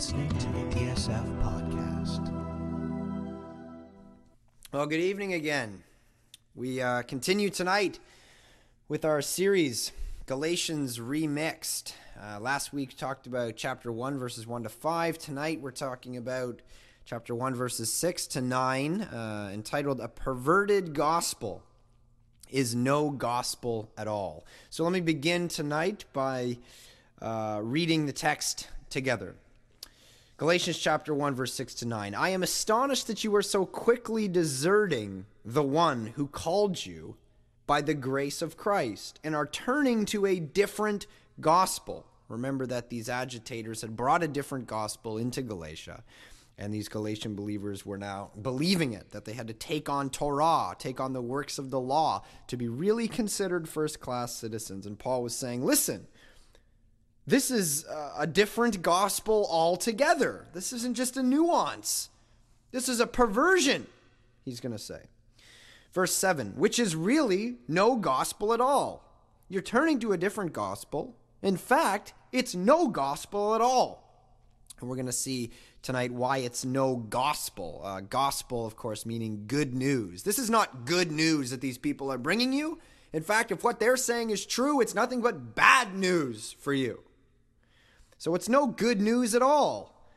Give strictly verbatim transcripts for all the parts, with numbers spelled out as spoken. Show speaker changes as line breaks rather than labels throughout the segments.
listening to the E S F Podcast.
Well, good evening again. We uh, continue tonight with our series, Galatians Remixed. Uh, last week talked about chapter one, verses one to five. Tonight we're talking about chapter one, verses six to nine, uh, entitled A Perverted Gospel is No Gospel at All. So let me begin tonight by uh, reading the text together. Galatians chapter one, verse six to nine. I am astonished that you are so quickly deserting the one who called you by the grace of Christ and are turning to a different gospel. Remember that these agitators had brought a different gospel into Galatia, and these Galatian believers were now believing it, that they had to take on Torah, take on the works of the law to be really considered first-class citizens. And Paul was saying, listen, this is a different gospel altogether. This isn't just a nuance. This is a perversion, he's going to say. Verse seven, which is really no gospel at all. You're turning to a different gospel. In fact, it's no gospel at all. And we're going to see tonight why it's no gospel. Uh, gospel, of course, meaning good news. This is not good news that these people are bringing you. In fact, if what they're saying is true, it's nothing but bad news for you. So it's no good news at all.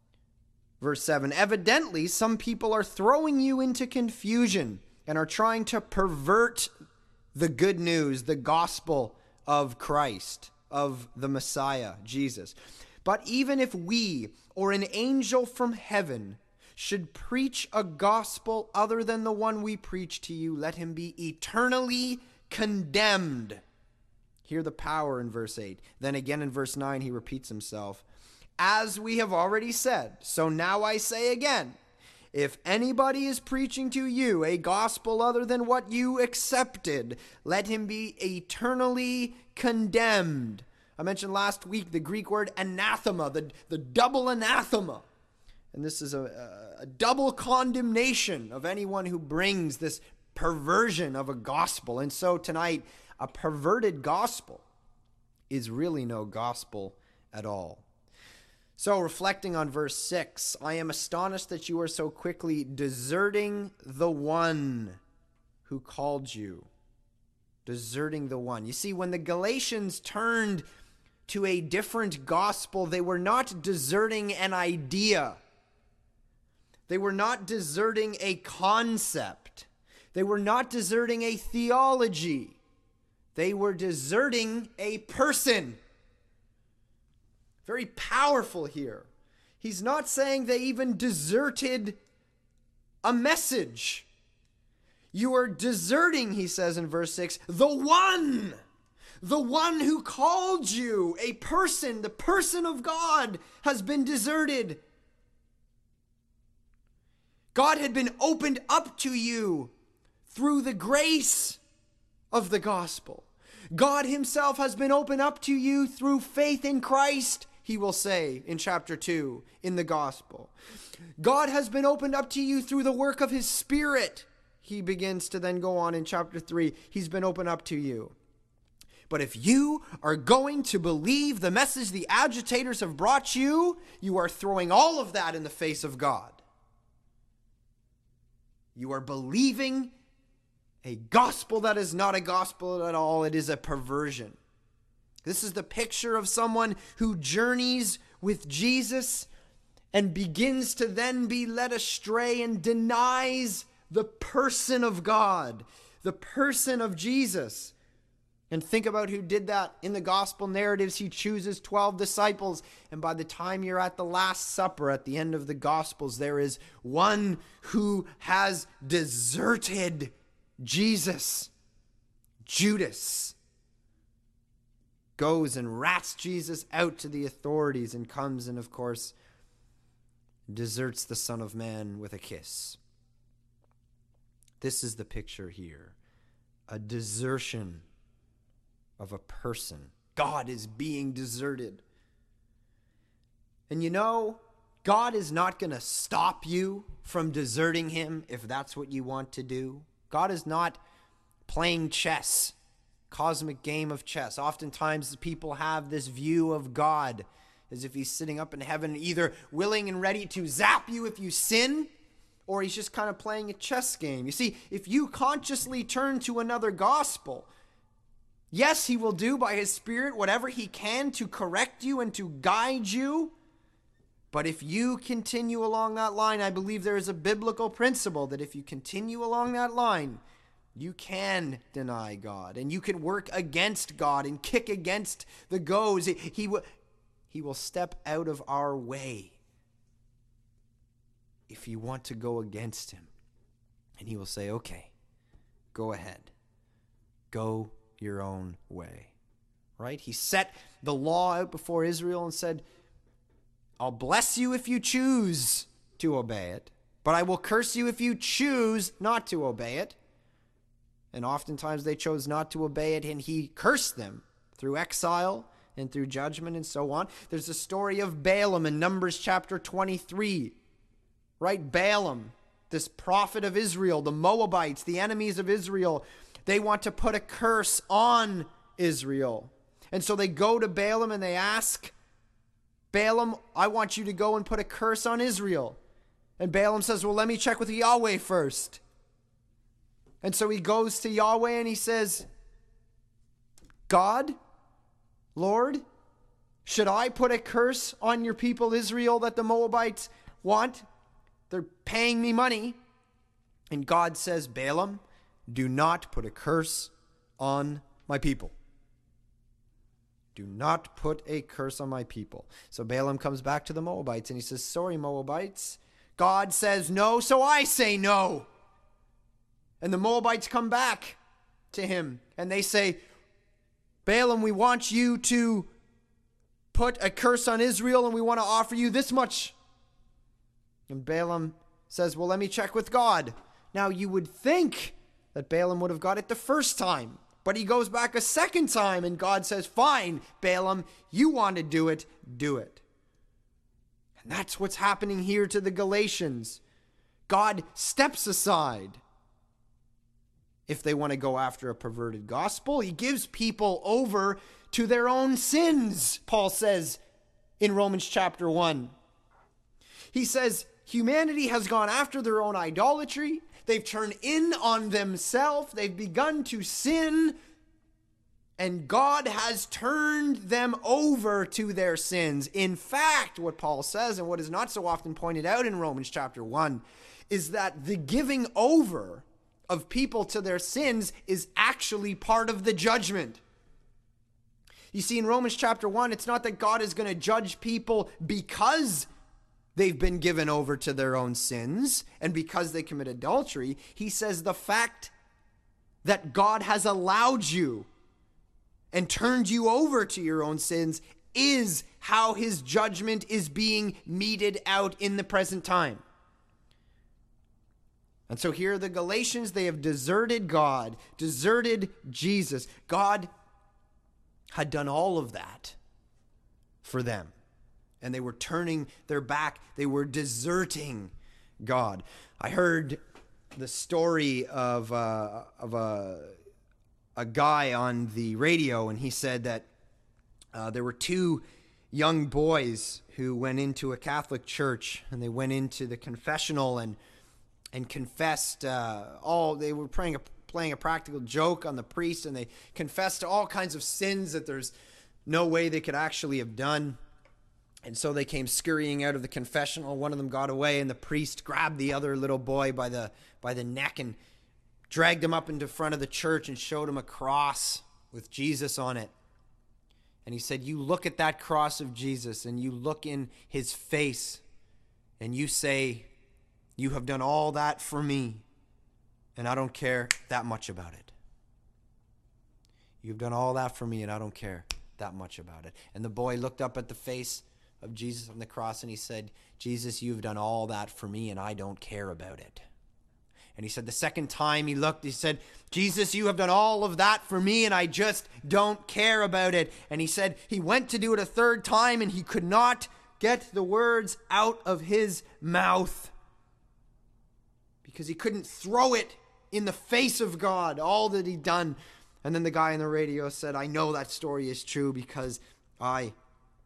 Verse seven, evidently some people are throwing you into confusion and are trying to pervert the good news, the gospel of Christ, of the Messiah, Jesus. But even if we or an angel from heaven should preach a gospel other than the one we preach to you, let him be eternally condemned. Hear the power in verse eight. Then again in verse nine, he repeats himself. As we have already said, so now I say again, if anybody is preaching to you a gospel other than what you accepted, let him be eternally condemned. I mentioned last week the Greek word anathema, the, the double anathema. And this is a, a double condemnation of anyone who brings this perversion of a gospel. And so tonight, a perverted gospel is really no gospel at all. So reflecting on verse six, I am astonished that you are so quickly deserting the one who called you. Deserting the one. You see, when the Galatians turned to a different gospel, they were not deserting an idea. They were not deserting a concept. They were not deserting a theology. They were deserting a person. Very powerful here. He's not saying they even deserted a message. You are deserting, he says in verse six, the one, the one who called you, a person, the person of God has been deserted. God had been opened up to you through the grace of the gospel. God himself has been opened up to you through faith in Christ, he will say in chapter two in the gospel. God has been opened up to you through the work of his Spirit. He begins to then go on in chapter three. He's been opened up to you. But if you are going to believe the message the agitators have brought you, you are throwing all of that in the face of God. You are believing a gospel that is not a gospel at all. It is a perversion. This is the picture of someone who journeys with Jesus and begins to then be led astray and denies the person of God, the person of Jesus. And think about who did that in the gospel narratives. He chooses twelve disciples. And by the time you're at the Last Supper, at the end of the Gospels, there is one who has deserted Jesus. Judas goes and rats Jesus out to the authorities and comes and, of course, deserts the Son of Man with a kiss. This is the picture here. A desertion of a person. God is being deserted. And you know, God is not going to stop you from deserting him if that's what you want to do. God is not playing chess, cosmic game of chess. Oftentimes people have this view of God. as if he's sitting up in heaven, either willing and ready to zap you if you sin, or he's just kind of playing a chess game. You see, if you consciously turn to another gospel, yes, he will do by his Spirit whatever he can to correct you and to guide you. But if you continue along that line, I believe there is a biblical principle that if you continue along that line, you can deny God and you can work against God and kick against the goads. He, he, will, he will step out of our way if you want to go against him. And he will say, okay, go ahead. Go your own way. Right? He set the law out before Israel and said, I'll bless you if you choose to obey it, but I will curse you if you choose not to obey it. And oftentimes they chose not to obey it, and he cursed them through exile and through judgment and so on. There's the story of Balaam in Numbers chapter twenty-three. Right? Balaam, this prophet of Israel, the Moabites, the enemies of Israel, they want to put a curse on Israel. And so they go to Balaam and they ask, Balaam, I want you to go and put a curse on Israel. And Balaam says, well, let me check with Yahweh first. And so he goes to Yahweh and he says, God, Lord, should I put a curse on your people Israel that the Moabites want? They're paying me money. And God says, Balaam, do not put a curse on my people. Do not put a curse on my people. So Balaam comes back to the Moabites and he says, sorry, Moabites. God says no, so I say no. And the Moabites come back to him and they say, Balaam, we want you to put a curse on Israel and we want to offer you this much. And Balaam says, well, let me check with God. Now you would think that Balaam would have got it the first time. But he goes back a second time and God says, fine, Balaam, you want to do it, do it. And that's what's happening here to the Galatians. God steps aside. If they want to go after a perverted gospel, he gives people over to their own sins, Paul says in Romans chapter one. He says, humanity has gone after their own idolatry. They've turned in on themselves. They've begun to sin. And God has turned them over to their sins. In fact, what Paul says, and what is not so often pointed out in Romans chapter one, is that the giving over of people to their sins is actually part of the judgment. You see, in Romans chapter one, it's not that God is going to judge people because they've been given over to their own sins and because they commit adultery. He says the fact that God has allowed you and turned you over to your own sins is how his judgment is being meted out in the present time. And so here are the Galatians. They have deserted God, deserted Jesus. God had done all of that for them. And they were turning their back. They were deserting God. I heard the story of, uh, of a, a guy on the radio, and he said that uh, there were two young boys who went into a Catholic church, and they went into the confessional and and confessed uh, all, they were playing a, playing a practical joke on the priest, and they confessed all kinds of sins that there's no way they could actually have done. And so they came scurrying out of the confessional. One of them got away, and the priest grabbed the other little boy by the by the neck and dragged him up into front of the church and showed him a cross with Jesus on it. And he said, you look at that cross of Jesus and you look in his face and you say, you have done all that for me, and I don't care that much about it. You've done all that for me, and I don't care that much about it. And the boy looked up at the face of Jesus on the cross, and he said, Jesus, you've done all that for me, and I don't care about it. And he said the second time he looked, he said, Jesus, you have done all of that for me, and I just don't care about it. And he said he went to do it a third time, and he could not get the words out of his mouth, because he couldn't throw it in the face of God, all that he'd done. And then the guy on the radio said, I know that story is true because I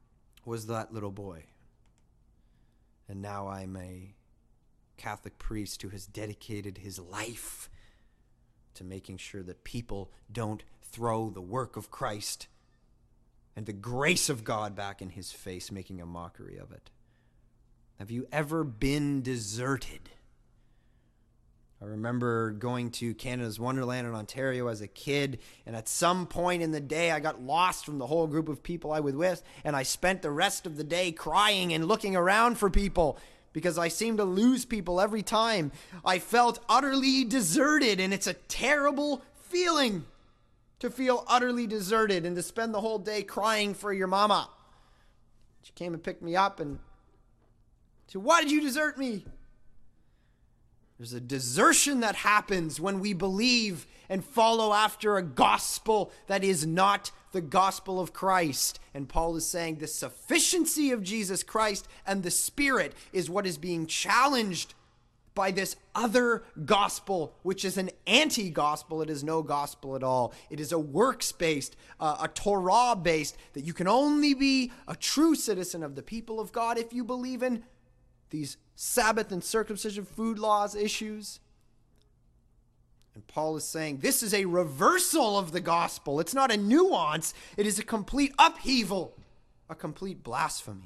was that little boy. And now I'm a Catholic priest who has dedicated his life to making sure that people don't throw the work of Christ and the grace of God back in his face, making a mockery of it. Have you ever been deserted? I remember going to Canada's Wonderland in Ontario as a kid, and at some point in the day, I got lost from the whole group of people I was with, and I spent the rest of the day crying and looking around for people because I seemed to lose people every time. I felt utterly deserted, and it's a terrible feeling to feel utterly deserted and to spend the whole day crying for your mama. She came and picked me up and said, "Why did you desert me?" There's a desertion that happens when we believe and follow after a gospel that is not the gospel of Christ. And Paul is saying the sufficiency of Jesus Christ and the Spirit is what is being challenged by this other gospel, which is an anti-gospel. It is no gospel at all. It is a works-based, uh, a Torah-based, that you can only be a true citizen of the people of God if you believe in these Sabbath and circumcision food laws issues. And Paul is saying this is a reversal of the gospel. It's not a nuance. It is a complete upheaval, a complete blasphemy.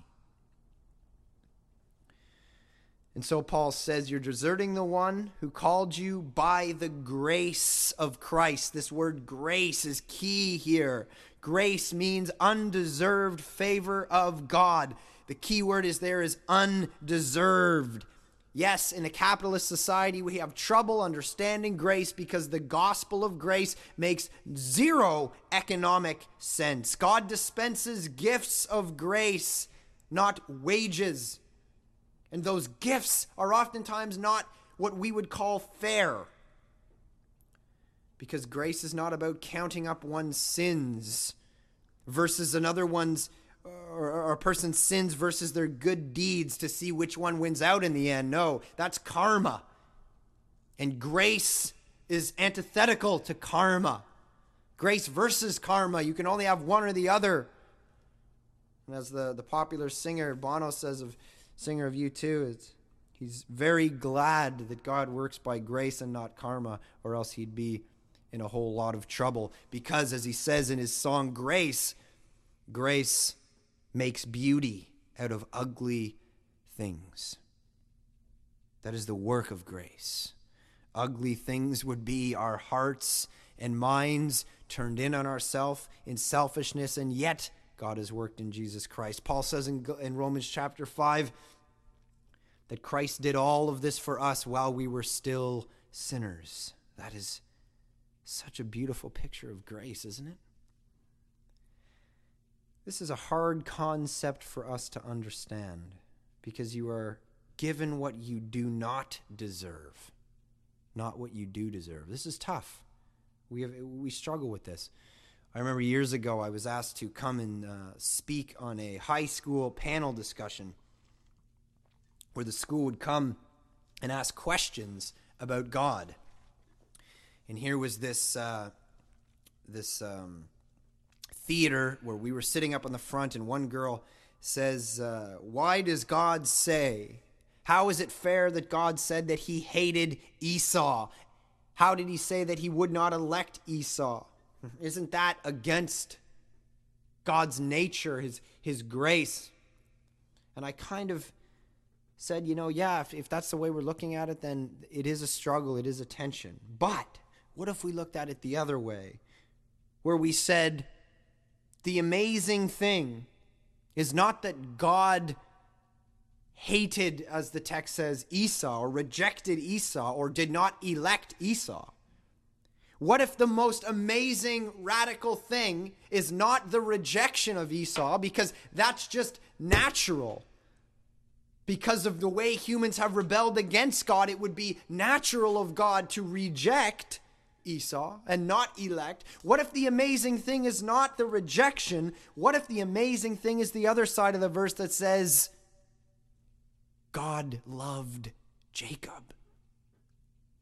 And so Paul says you're deserting the one who called you by the grace of Christ. This word grace is key here. Grace means undeserved favor of God. The key word is there is undeserved. Yes, in a capitalist society, we have trouble understanding grace because the gospel of grace makes zero economic sense. God dispenses gifts of grace, not wages. And those gifts are oftentimes not what we would call fair. Because grace is not about counting up one's sins versus another one's Or, or a person's sins versus their good deeds to see which one wins out in the end. No, that's karma. And grace is antithetical to karma. Grace versus karma. You can only have one or the other. And as the, the popular singer Bono says, of singer of U two, it's, he's very glad that God works by grace and not karma, or else he'd be in a whole lot of trouble. Because as he says in his song, Grace, grace makes beauty out of ugly things. That is the work of grace. Ugly things would be our hearts and minds turned in on ourselves in selfishness, and yet God has worked in Jesus Christ. Paul says in, in Romans chapter five that Christ did all of this for us while we were still sinners. That is such a beautiful picture of grace, isn't it? This is a hard concept for us to understand because you are given what you do not deserve, not what you do deserve. This is tough. We have we struggle with this. I remember years ago I was asked to come and uh, speak on a high school panel discussion where the school would come and ask questions about God. And here was this uh, this. Um, theater where we were sitting up on the front, and one girl says, uh, why does God say, how is it fair that God said that he hated Esau? How did he say that he would not elect Esau? Isn't that against God's nature, his, his grace? And I kind of said, you know, yeah, if, if that's the way we're looking at it, then it is a struggle, it is a tension. But what if we looked at it the other way, where we said, the amazing thing is not that God hated, as the text says, Esau, or rejected Esau, or did not elect Esau. What if the most amazing, radical thing is not the rejection of Esau, because that's just natural? Because of the way humans have rebelled against God, it would be natural of God to reject Esau and not elect. What if the amazing thing is not the rejection? What if the amazing thing is the other side of the verse that says God loved Jacob?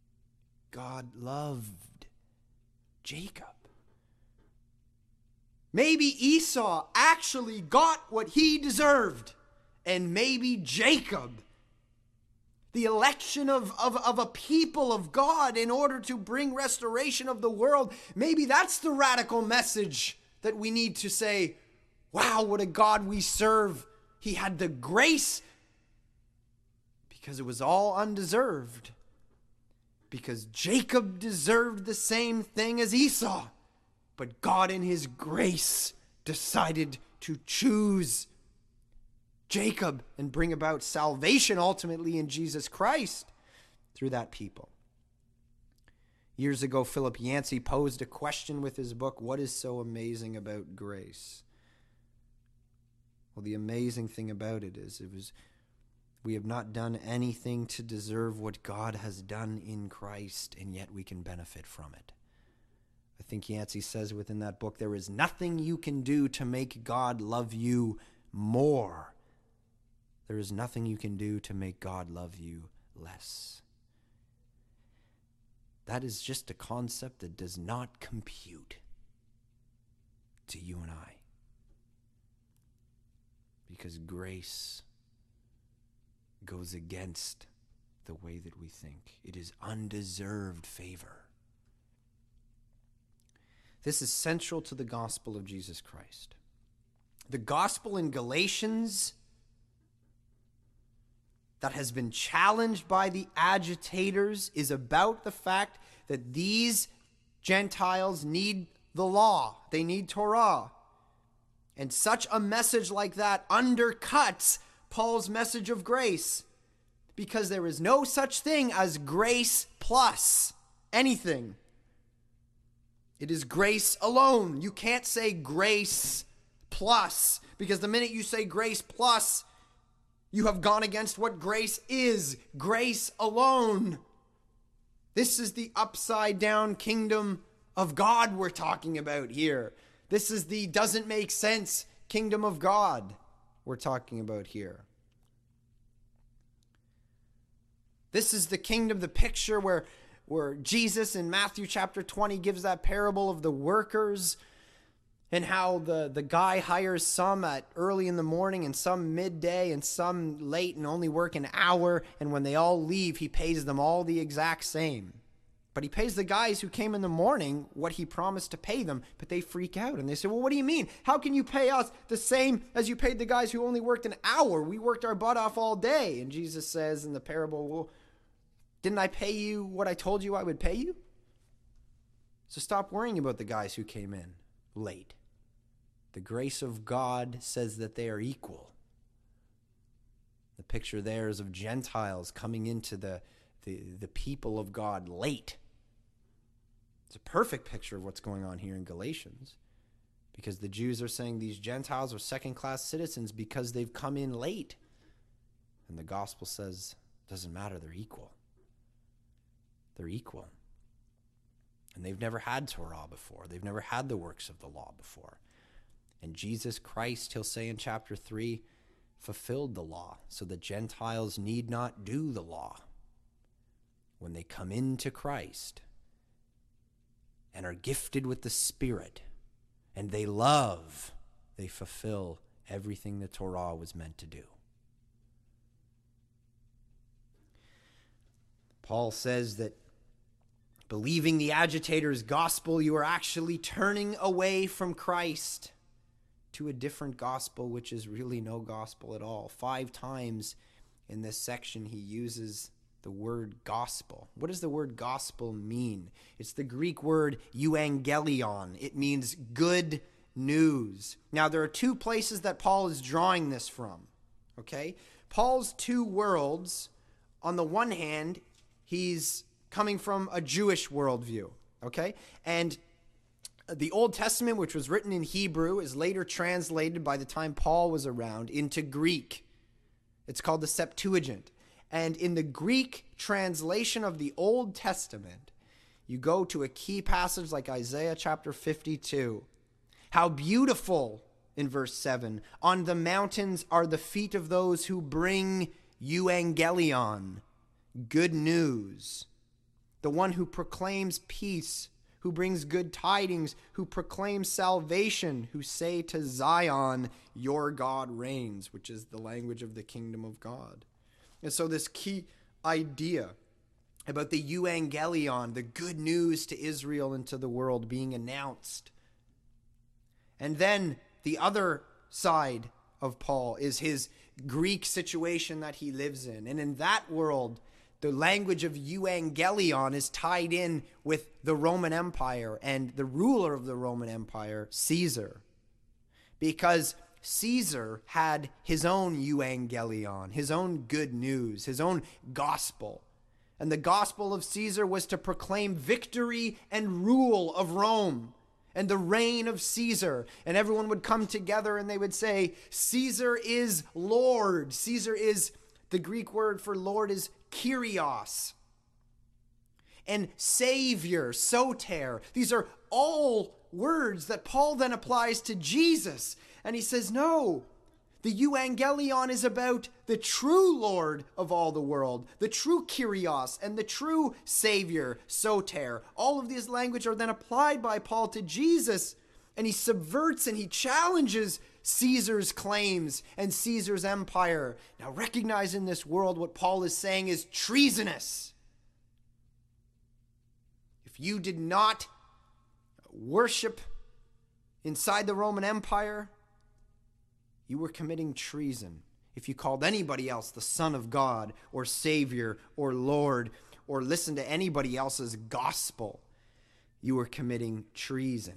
God loved Jacob. Maybe Esau actually got what he deserved. And maybe Jacob, the election of, of, of a people of God in order to bring restoration of the world, maybe that's the radical message that we need to say, wow, what a God we serve. He had the grace because it was all undeserved. Because Jacob deserved the same thing as Esau. But God in his grace decided to choose Jacob and bring about salvation ultimately in Jesus Christ through that people. Years ago, Philip Yancey posed a question with his book, What is so amazing about grace? Well, the amazing thing about it is it was we have not done anything to deserve what God has done in Christ, and yet we can benefit from it. I think Yancey says within that book, there is nothing you can do to make God love you more. There is nothing you can do to make God love you less. That is just a concept that does not compute to you and I. Because grace goes against the way that we think. It is undeserved favor. This is central to the gospel of Jesus Christ. The gospel in Galatians that has been challenged by the agitators is about the fact that these Gentiles need the law. They need Torah. And such a message like that undercuts Paul's message of grace, because there is no such thing as grace plus anything. It is grace alone. You can't say grace plus, because the minute you say grace plus, you have gone against what grace is. Grace alone. This is the upside down kingdom of God we're talking about here. This is the doesn't make sense kingdom of God we're talking about here. This is the kingdom, the picture where where Jesus in Matthew chapter twenty gives that parable of the workers and how the, the guy hires some at early in the morning and some midday and some late and only work an hour. And when they all leave, he pays them all the exact same. But he pays the guys who came in the morning what he promised to pay them, but they freak out. And they say, well, what do you mean? How can you pay us the same as you paid the guys who only worked an hour? We worked our butt off all day. And Jesus says in the parable, well, didn't I pay you what I told you I would pay you? So stop worrying about the guys who came in late. The grace of God says that they are equal. The picture there is of Gentiles coming into the, the, the people of God late. It's a perfect picture of what's going on here in Galatians, because the Jews are saying these Gentiles are second-class citizens because they've come in late. And the gospel says, it doesn't matter, they're equal. They're equal. And they've never had Torah before. They've never had the works of the law before. And Jesus Christ, he'll say in chapter three, fulfilled the law so that Gentiles need not do the law. When they come into Christ and are gifted with the Spirit and they love, they fulfill everything the Torah was meant to do. Paul says that believing the agitator's gospel, you are actually turning away from Christ to a different gospel, which is really no gospel at all. Five times in this section, he uses the word gospel. What does the word gospel mean? It's the Greek word euangelion. It means good news. Now, there are two places that Paul is drawing this from, okay? Paul's two worlds, on the one hand, he's coming from a Jewish worldview, okay? And the Old Testament, which was written in Hebrew, is later translated by the time Paul was around into Greek. It's called the Septuagint. And in the Greek translation of the Old Testament, you go to a key passage like Isaiah chapter fifty-two. How beautiful, in verse seven, on the mountains are the feet of those who bring euangelion, good news. The one who proclaims peace, who brings good tidings, who proclaims salvation, who say to Zion, your God reigns, which is the language of the kingdom of God. And so this key idea about the euangelion, the good news to Israel and to the world being announced. And then the other side of Paul is his Greek situation that he lives in. And in that world, the language of euangelion is tied in with the Roman Empire and the ruler of the Roman Empire, Caesar. Because Caesar had his own euangelion, his own good news, his own gospel. And the gospel of Caesar was to proclaim victory and rule of Rome and the reign of Caesar. And everyone would come together and they would say, Caesar is Lord. Caesar is, the Greek word for Lord is Kyrios. And Savior, Soter. These are all words that Paul then applies to Jesus. And he says, no, the euangelion is about the true Lord of all the world, the true Kyrios and the true Savior, Soter. All of these languages are then applied by Paul to Jesus, and he subverts and he challenges Caesar's claims and Caesar's empire. Now recognize in this world what Paul is saying is treasonous. If you did not worship inside the Roman Empire, you were committing treason. If you called anybody else the Son of God or Savior or Lord or listened to anybody else's gospel, you were committing treason.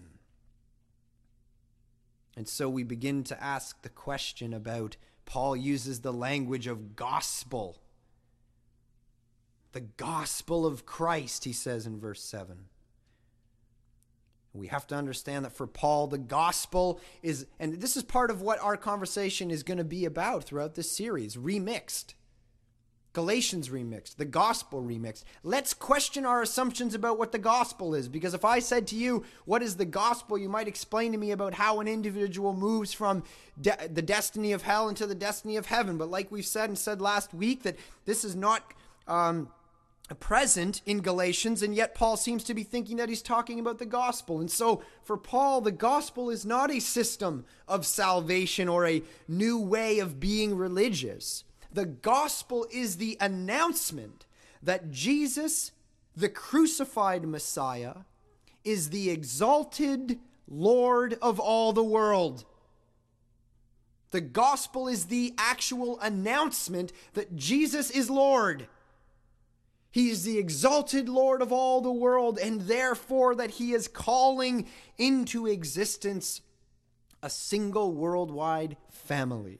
And so we begin to ask the question about, Paul uses the language of gospel. The gospel of Christ, he says in verse seven. We have to understand that for Paul, the gospel is, and this is part of what our conversation is going to be about throughout this series, remixed. Galatians remixed, the gospel remixed. Let's question our assumptions about what the gospel is, because if I said to you, what is the gospel, you might explain to me about how an individual moves from de- the destiny of hell into the destiny of heaven. But like we've said and said last week, that this is not um, present in Galatians, and yet Paul seems to be thinking that he's talking about the gospel. And so for Paul, the gospel is not a system of salvation or a new way of being religious. The gospel is the announcement that Jesus, the crucified Messiah, is the exalted Lord of all the world. The gospel is the actual announcement that Jesus is Lord. He is the exalted Lord of all the world, and therefore that he is calling into existence a single worldwide family.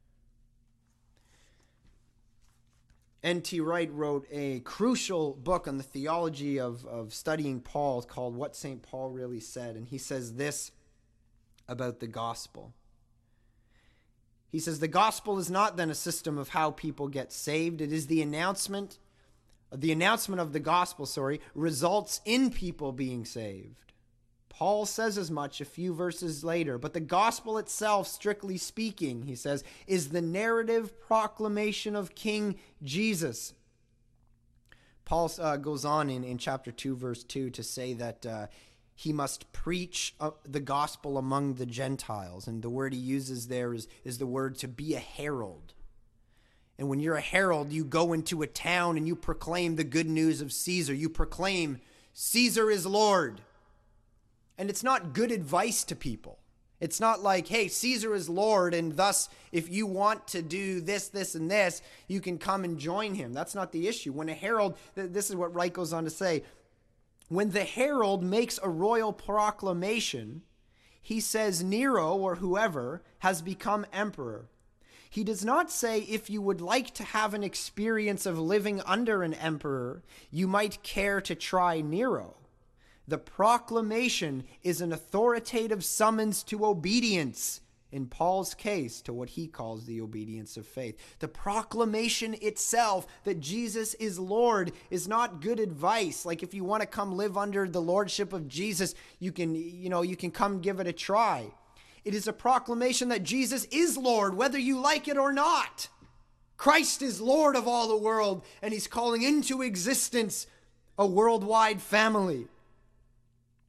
N T Wright wrote a crucial book on the theology of, of studying Paul called What Saint Paul Really Said. And he says this about the gospel. He says, the gospel is not then a system of how people get saved. It is the announcement, the announcement of the gospel, sorry, results in people being saved. Paul says as much a few verses later, but the gospel itself, strictly speaking, he says, is the narrative proclamation of King Jesus. Paul uh, goes on in, in chapter two, verse two, to say that uh, he must preach uh, the gospel among the Gentiles. And the word he uses there is, is the word to be a herald. And when you're a herald, you go into a town and you proclaim the good news of Caesar. You proclaim, Caesar is Lord. And it's not good advice to people. It's not like, hey, Caesar is Lord, and thus if you want to do this, this, and this, you can come and join him. That's not the issue. When a herald, this is what Wright goes on to say, when the herald makes a royal proclamation, he says Nero or whoever has become emperor. He does not say if you would like to have an experience of living under an emperor, you might care to try Nero. The proclamation is an authoritative summons to obedience, in Paul's case, to what he calls the obedience of faith. The proclamation itself that Jesus is Lord is not good advice. Like if you want to come live under the lordship of Jesus, you can, you know, you can come give it a try. It is a proclamation that Jesus is Lord, whether you like it or not. Christ is Lord of all the world, and he's calling into existence a worldwide family.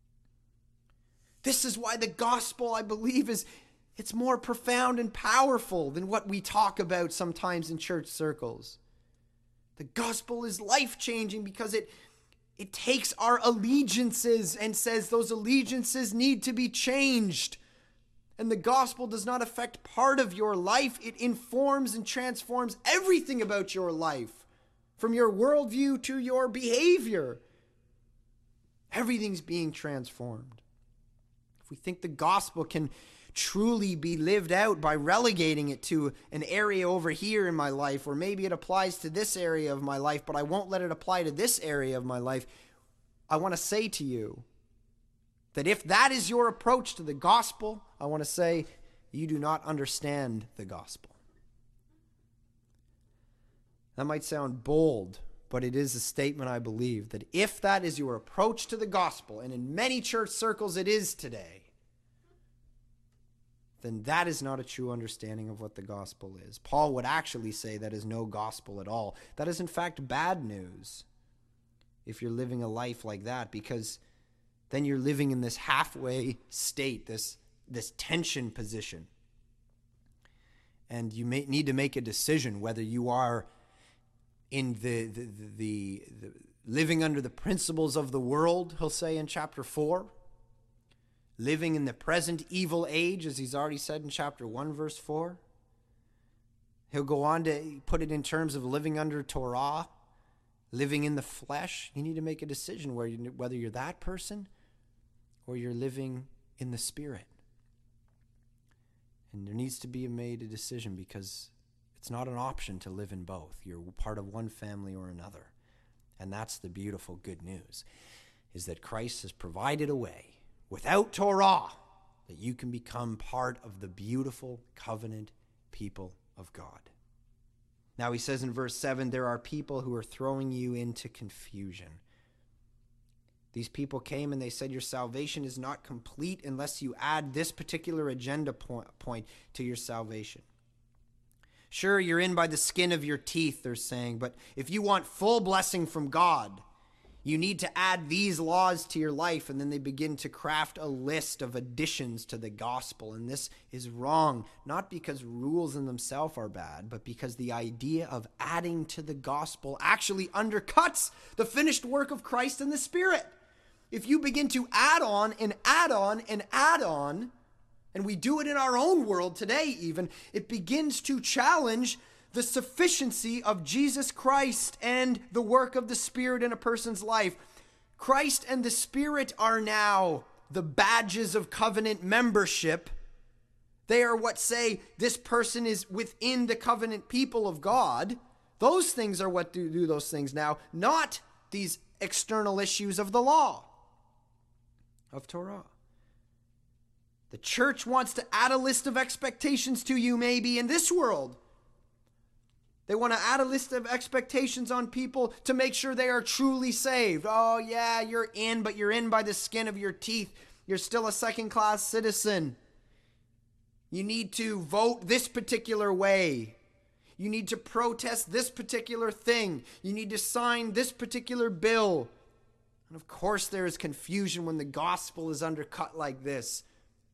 This is why the gospel, I believe, is it's more profound and powerful than what we talk about sometimes in church circles. The gospel is life-changing because it it takes our allegiances and says those allegiances need to be changed. And the gospel does not affect part of your life. It informs and transforms everything about your life, from your worldview to your behavior. Everything's being transformed. If we think the gospel can truly be lived out by relegating it to an area over here in my life, or maybe it applies to this area of my life, but I won't let it apply to this area of my life, I want to say to you that if that is your approach to the gospel, I want to say you do not understand the gospel. That might sound bold, but it is a statement I believe that if that is your approach to the gospel, and in many church circles it is today, then that is not a true understanding of what the gospel is. Paul would actually say that is no gospel at all. That is in fact bad news if you're living a life like that, because then you're living in this halfway state, this, this tension position. And you may need to make a decision whether you are in the, the, the, the, the living under the principles of the world, he'll say in chapter four, living in the present evil age, as he's already said in chapter one, verse four. He'll go on to put it in terms of living under Torah, living in the flesh. You need to make a decision where you, whether you're that person or you're living in the Spirit. And there needs to be made a decision, because it's not an option to live in both. You're part of one family or another. And that's the beautiful good news, is that Christ has provided a way without Torah that you can become part of the beautiful covenant people of God. Now he says in verse seven, there are people who are throwing you into confusion. These people came and they said your salvation is not complete unless you add this particular agenda point to your salvation. Sure, you're in by the skin of your teeth, they're saying, but if you want full blessing from God, you need to add these laws to your life. And then they begin to craft a list of additions to the gospel. And this is wrong, not because rules in themselves are bad, but because the idea of adding to the gospel actually undercuts the finished work of Christ and the Spirit. If you begin to add on and add on and add on, and we do it in our own world today even, it begins to challenge the sufficiency of Jesus Christ and the work of the Spirit in a person's life. Christ and the Spirit are now the badges of covenant membership. They are what say this person is within the covenant people of God. Those things are what do, do those things now, not these external issues of the law, of Torah. The church wants to add a list of expectations to you maybe in this world. They want to add a list of expectations on people to make sure they are truly saved. Oh yeah, you're in, but you're in by the skin of your teeth. You're still a second-class citizen. You need to vote this particular way. You need to protest this particular thing. You need to sign this particular bill. And of course there is confusion when the gospel is undercut like this.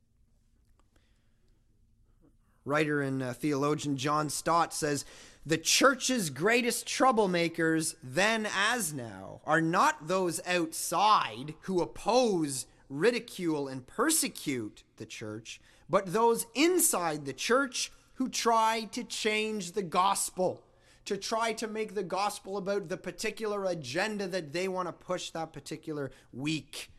Writer and uh, theologian John Stott says, the church's greatest troublemakers then as now are not those outside who oppose, ridicule, and persecute the church, but those inside the church who try to change the gospel, to try to make the gospel about the particular agenda that they want to push that particular week.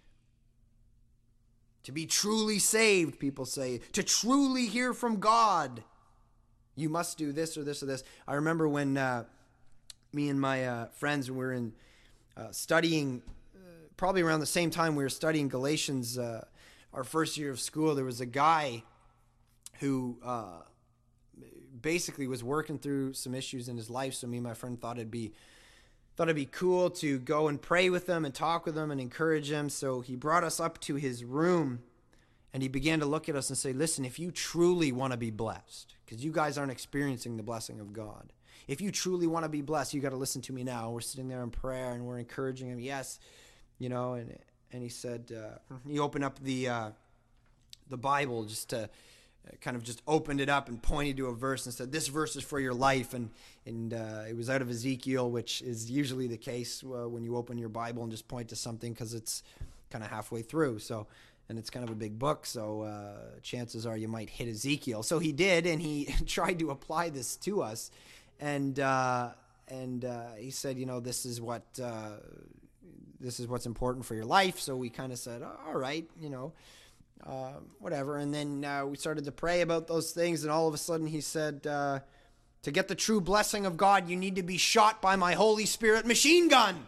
To be truly saved, people say, to truly hear from God, you must do this or this or this. I remember when uh, me and my uh, friends were in uh, studying, uh, probably around the same time we were studying Galatians, uh, our first year of school, there was a guy who uh, basically was working through some issues in his life. So me and my friend thought it'd be thought it'd be cool to go and pray with him and talk with him and encourage him. So he brought us up to his room and he began to look at us and say, listen, if you truly want to be blessed, because you guys aren't experiencing the blessing of God, if you truly want to be blessed, you got to listen to me now. We're sitting there in prayer and we're encouraging him. Yes, you know, and and he said, uh, he opened up the uh, the Bible just to kind of just opened it up and pointed to a verse and said, this verse is for your life. And and uh, it was out of Ezekiel, which is usually the case uh, when you open your Bible and just point to something because it's kind of halfway through. So, and it's kind of a big book, so uh, chances are you might hit Ezekiel. So he did, and he tried to apply this to us. And uh, and uh, he said, you know, this is what uh, this is what's important for your life. So we kind of said, all right, you know, uh, whatever. And then uh, we started to pray about those things, and all of a sudden he said, uh, to get the true blessing of God, you need to be shot by my Holy Spirit machine gun.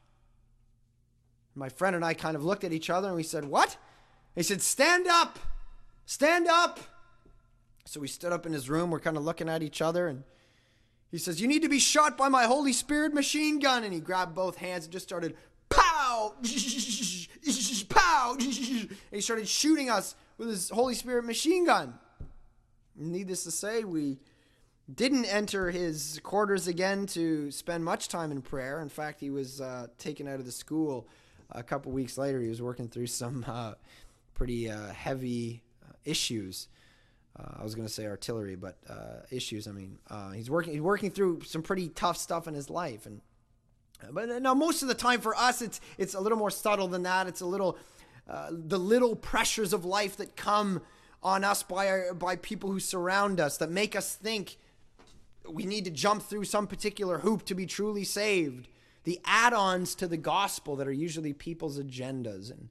My friend and I kind of looked at each other, and we said, what? He said, stand up, stand up. So we stood up in his room. We're kind of looking at each other, and he says, you need to be shot by my Holy Spirit machine gun. And he grabbed both hands and just started, pow, pow. And he started shooting us with his Holy Spirit machine gun. Needless to say, we didn't enter his quarters again to spend much time in prayer. In fact, he was uh, taken out of the school a couple weeks later. He was working through some uh, pretty uh, heavy uh, issues. Uh, I was going to say artillery, but uh, issues. I mean, uh, he's working. He's working through some pretty tough stuff in his life, and but now most of the time for us, it's it's a little more subtle than that. It's a little uh, the little pressures of life that come on us by our, by people who surround us that make us think we need to jump through some particular hoop to be truly saved. The add-ons to the gospel that are usually people's agendas. And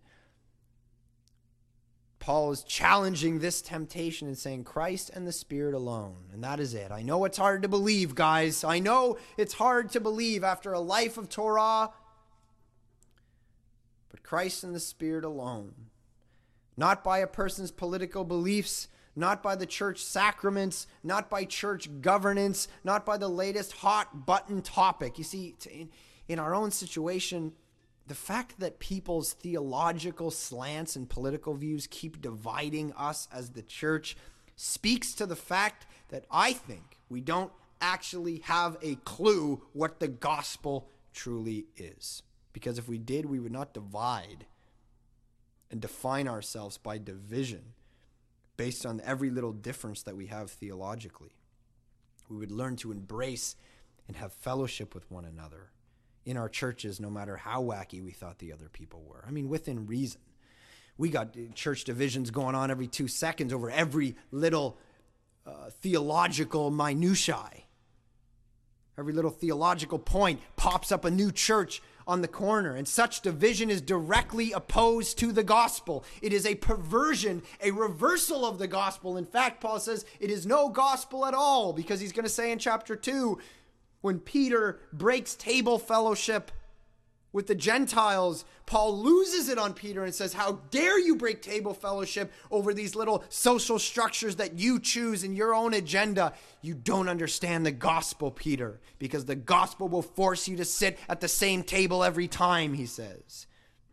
Paul is challenging this temptation and saying Christ and the Spirit alone. And that is it. I know it's hard to believe, guys. I know it's hard to believe after a life of Torah. But Christ and the Spirit alone. Not by a person's political beliefs, not by the church sacraments, not by church governance, not by the latest hot button topic. You see, in, in our own situation, the fact that people's theological slants and political views keep dividing us as the church speaks to the fact that I think we don't actually have a clue what the gospel truly is. Because if we did, we would not divide and define ourselves by division based on every little difference that we have theologically. We would learn to embrace and have fellowship with one another in our churches, no matter how wacky we thought the other people were. I mean, within reason. We got church divisions going on every two seconds over every little uh, theological minutiae. Every little theological point pops up a new church on the corner, and such division is directly opposed to the gospel. It is a perversion, a reversal of the gospel. In fact, Paul says it is no gospel at all, because he's going to say in chapter two, when Peter breaks table fellowship with the Gentiles, Paul loses it on Peter and says, how dare you break table fellowship over these little social structures that you choose in your own agenda? You don't understand the gospel, Peter, because the gospel will force you to sit at the same table every time, he says.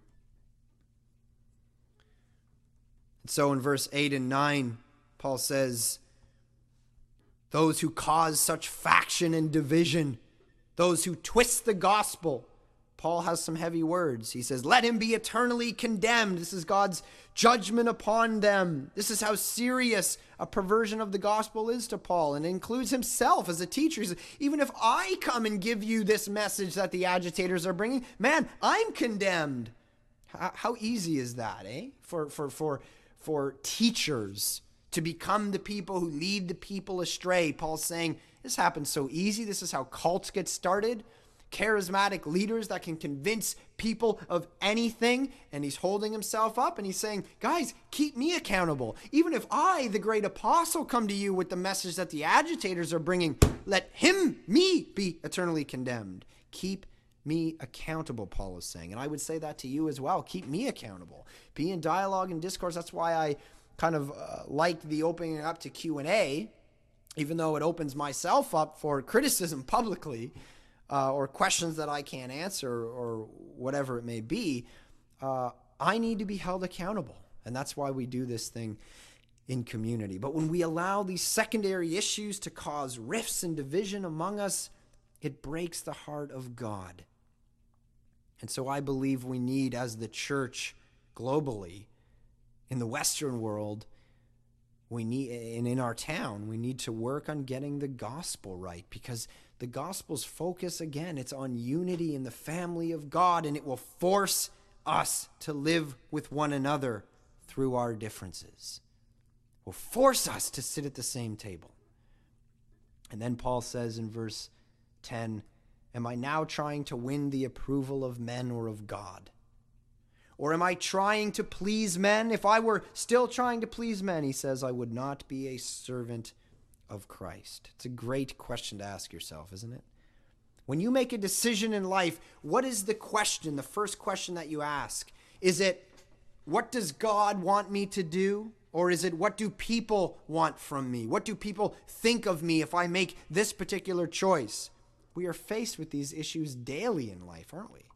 And so in verse eight and nine, Paul says, those who cause such faction and division, those who twist the gospel. Paul has some heavy words. He says, let him be eternally condemned. This is God's judgment upon them. This is how serious a perversion of the gospel is to Paul, and it includes himself as a teacher. He says, even if I come and give you this message that the agitators are bringing, man, I'm condemned. How, how easy is that, eh? For, for, for, for teachers to become the people who lead the people astray. Paul's saying, this happens so easy. This is how cults get started. Charismatic leaders that can convince people of anything. And he's holding himself up and he's saying, guys, keep me accountable. Even if I, the great apostle, come to you with the message that the agitators are bringing, let him, me, be eternally condemned. Keep me accountable, Paul is saying. And I would say that to you as well. Keep me accountable. Be in dialogue and discourse. That's why I kind of uh, liked the opening up to Q and A, even though it opens myself up for criticism publicly, uh, or questions that I can't answer, or whatever it may be. Uh, I need to be held accountable. And that's why we do this thing in community. But when we allow these secondary issues to cause rifts and division among us, it breaks the heart of God. And so I believe we need, as the church globally, in the Western world, we need, and in our town, we need to work on getting the gospel right, because the gospel's focus, again, it's on unity in the family of God, and it will force us to live with one another through our differences. It will force us to sit at the same table. And then Paul says in verse ten, am I now trying to win the approval of men or of God? Or am I trying to please men? If I were still trying to please men, he says, I would not be a servant of Christ. It's a great question to ask yourself, isn't it? When you make a decision in life, what is the question, the first question that you ask? Is it, what does God want me to do? Or is it, what do people want from me? What do people think of me if I make this particular choice? We are faced with these issues daily in life, aren't we?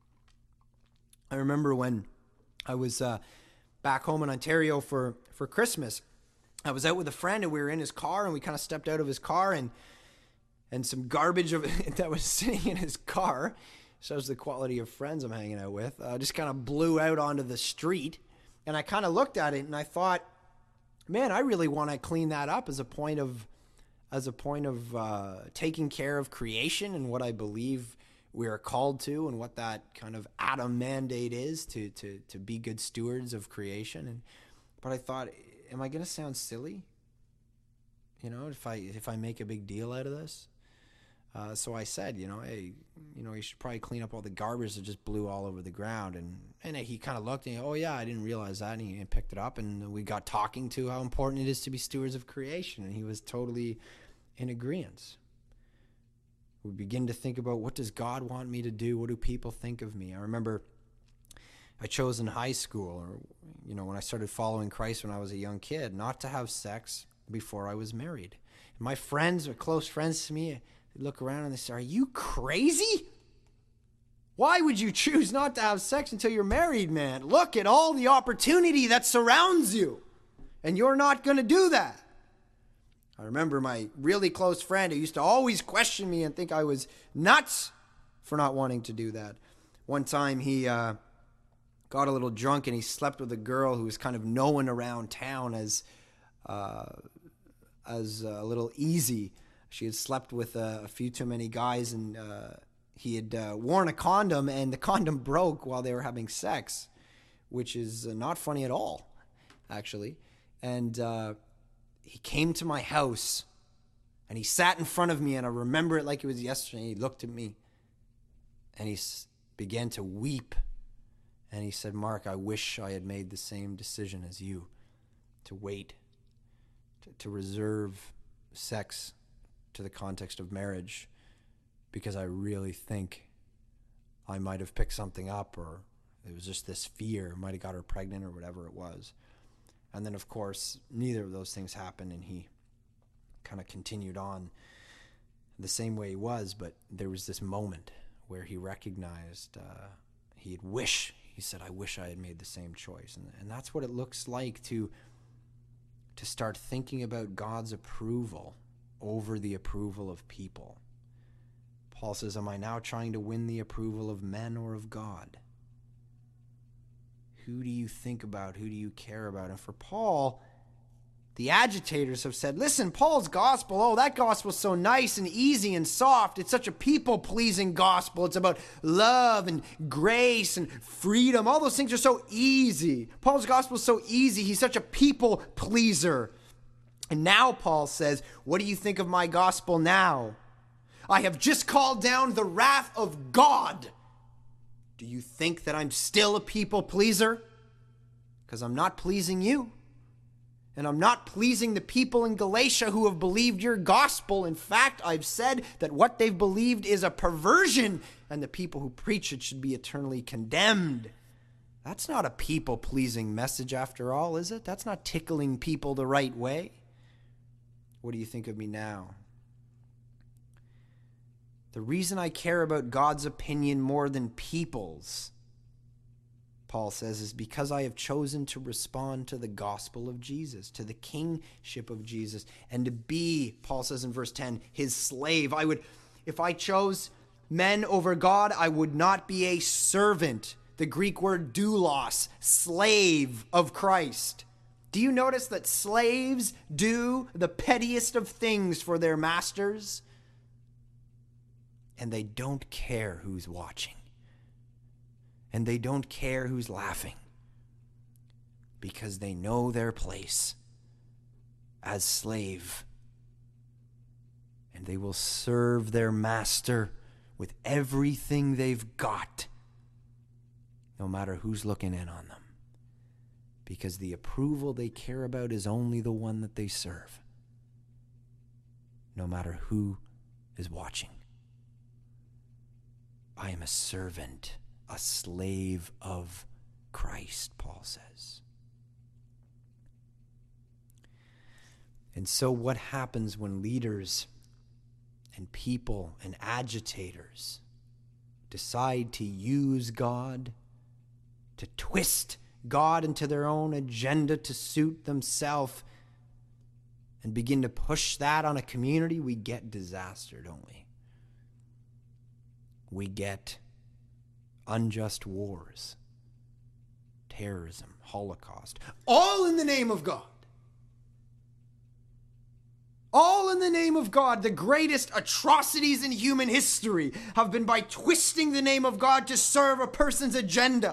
I remember when I was uh, back home in Ontario for, for Christmas, I was out with a friend and we were in his car and we kind of stepped out of his car and and some garbage of that was sitting in his car, shows the quality of friends I'm hanging out with, uh, just kind of blew out onto the street. And I kind of looked at it and I thought, man, I really want to clean that up as a point of as a point of uh, taking care of creation and what I believe we are called to, and what that kind of Adam mandate is to to to be good stewards of creation. And but I thought, am I going to sound silly? You know, if I if I make a big deal out of this, uh, so I said, you know, hey, you know, you should probably clean up all the garbage that just blew all over the ground. And and he kind of looked and he, oh yeah, I didn't realize that, and he picked it up, and we got talking to how important it is to be stewards of creation, and he was totally in agreement. We begin to think about, what does God want me to do? What do people think of me? I remember I chose in high school, or, you know, when I started following Christ when I was a young kid, not to have sex before I was married. And my friends, or close friends to me, they look around and they say, are you crazy? Why would you choose not to have sex until you're married, man? Look at all the opportunity that surrounds you, and you're not going to do that. I remember my really close friend who used to always question me and think I was nuts for not wanting to do that. One time he uh, got a little drunk and he slept with a girl who was kind of known around town as uh, as a little easy. She had slept with uh, a few too many guys, and uh, he had uh, worn a condom, and the condom broke while they were having sex, which is uh, not funny at all, actually. And uh, he came to my house and he sat in front of me, and I remember it like it was yesterday. He looked at me and he s- began to weep. And he said, Mark, I wish I had made the same decision as you, to wait, to, to reserve sex to the context of marriage, because I really think I might have picked something up, or it was just this fear, might have got her pregnant or whatever it was. And then, of course, neither of those things happened, and he kind of continued on the same way he was. But there was this moment where he recognized uh, he'd wish, he said, I wish I had made the same choice. And, and that's what it looks like to, to start thinking about God's approval over the approval of people. Paul says, am I now trying to win the approval of men or of God? Who do you think about? Who do you care about? And for Paul, the agitators have said, listen, Paul's gospel, oh, that gospel's so nice and easy and soft. It's such a people-pleasing gospel. It's about love and grace and freedom. All those things are so easy. Paul's gospel is so easy. He's such a people pleaser. And now Paul says, what do you think of my gospel now? I have just called down the wrath of God. Do you think that I'm still a people pleaser? Because I'm not pleasing you. And I'm not pleasing the people in Galatia who have believed your gospel. In fact, I've said that what they've believed is a perversion, and the people who preach it should be eternally condemned. That's not a people-pleasing message after all, is it? That's not tickling people the right way. What do you think of me now? The reason I care about God's opinion more than people's, Paul says, is because I have chosen to respond to the gospel of Jesus, to the kingship of Jesus, and to be, Paul says in verse ten, his slave. I would, if I chose men over God, I would not be a servant the Greek word doulos, slave of Christ. Do you notice that slaves do the pettiest of things for their masters? And they don't care who's watching. And they don't care who's laughing. Because they know their place as slave. And they will serve their master with everything they've got, no matter who's looking in on them. Because the approval they care about is only the one that they serve, no matter who is watching. I am a servant, a slave of Christ, Paul says. And so what happens when leaders and people and agitators decide to use God, to twist God into their own agenda to suit themselves, and begin to push that on a community? We get disaster, don't we? We get unjust wars, terrorism, Holocaust, all in the name of God. All in the name of God. The greatest atrocities in human history have been by twisting the name of God to serve a person's agenda.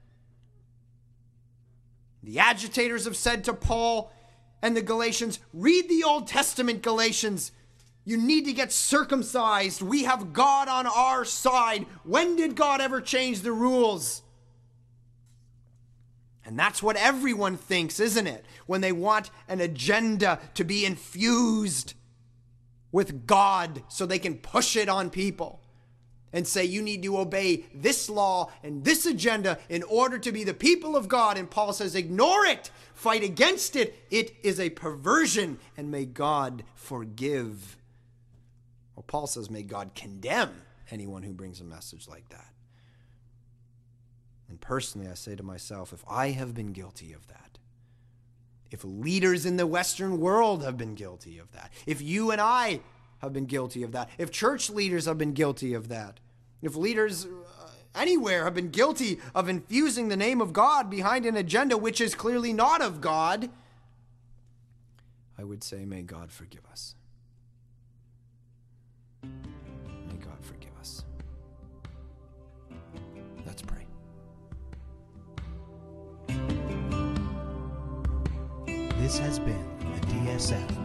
The agitators have said to Paul and the Galatians, read the Old Testament, Galatians. You need to get circumcised. We have God on our side. When did God ever change the rules? And that's what everyone thinks, isn't it? When they want an agenda to be infused with God so they can push it on people and say you need to obey this law and this agenda in order to be the people of God. And Paul says, ignore it. Fight against it. It is a perversion, and may God forgive. Well, Paul says, may God condemn anyone who brings a message like that. And personally, I say to myself, if I have been guilty of that, if leaders in the Western world have been guilty of that, if you and I have been guilty of that, if church leaders have been guilty of that, if leaders anywhere have been guilty of infusing the name of God behind an agenda which is clearly not of God, I would say, may God forgive us. May God forgive us. Let's pray.
This has been a D S F